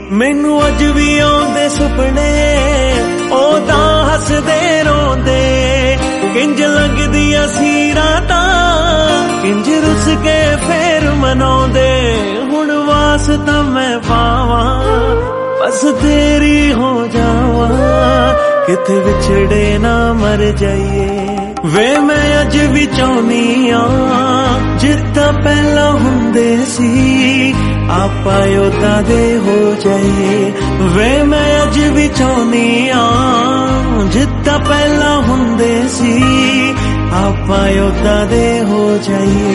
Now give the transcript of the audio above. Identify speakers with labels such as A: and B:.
A: मैनू अज भी आउंदे सुपने ओदा हसदे रोंदे किंज लंघदियां सी रातां किंज रुस के फेर मनाउंदे हुण वास्ता मैं पावां बस तेरी हो जावां किथे विछड़े ना मर जाइए वे मैं अज भी चाहुंदी आं जिद्दां पहला हुंदे सी आपां ओदां दे हो जाइए वे मैं अज भी चाहुंदी आं जिद्दां पहला हुंदे सी आपां ओदां दे हो जाइए।